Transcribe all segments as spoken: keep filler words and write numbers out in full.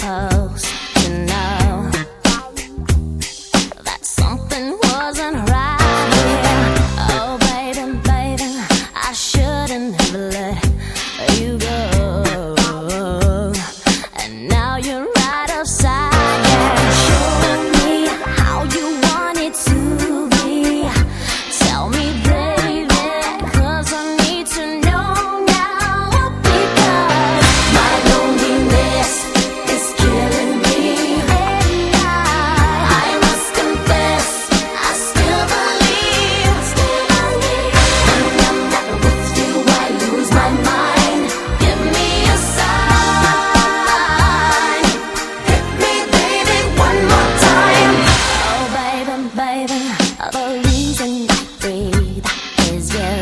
supposed to know that something wasn't right here. Oh baby, baby, I shouldn't have let you go, and now you're right upside down. Show me how you want it to be. Tell me, baby, 'cause I need to know now, because my loneliness is killing me, and I, I must confess, I still believe, still believe. When I'm not with you, I lose my mind. Give me a sign, hit me, baby, one more time. Oh baby, baby, the reason I breathe is you.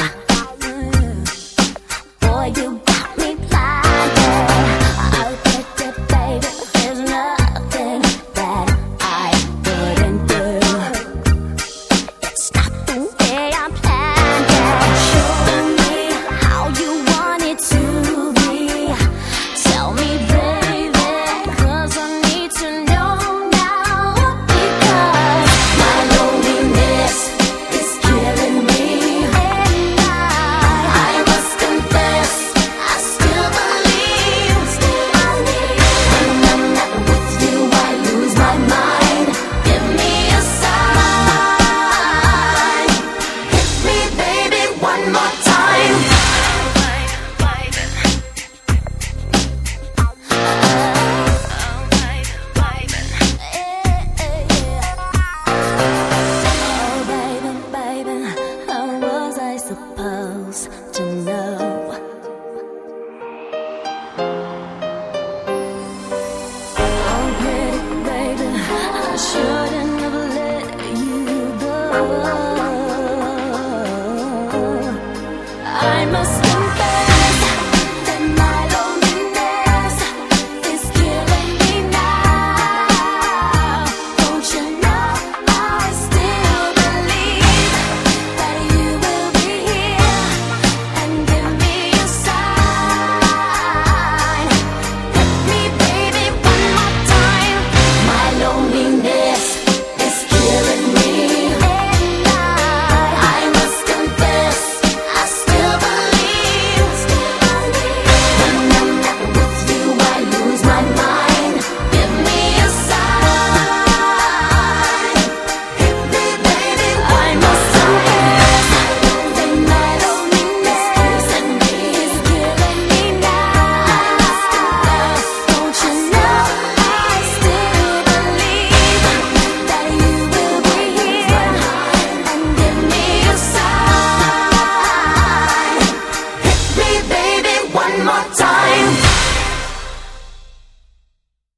Boy, you got me blinded. Oh baby, baby, there's nothing that I wouldn't do. It's not the way I planned it. Show me how you want it to be. Tell me, baby, 'cause I need to know now, because my loneliness is killing me, and I, I must confess, I still believe, still believe. When I'm not with you, I lose my mind. Give me a sign, hit me, baby, one more time. Oh baby, baby, how was I supposed to know? Oh pretty baby, I shouldn't have let you go.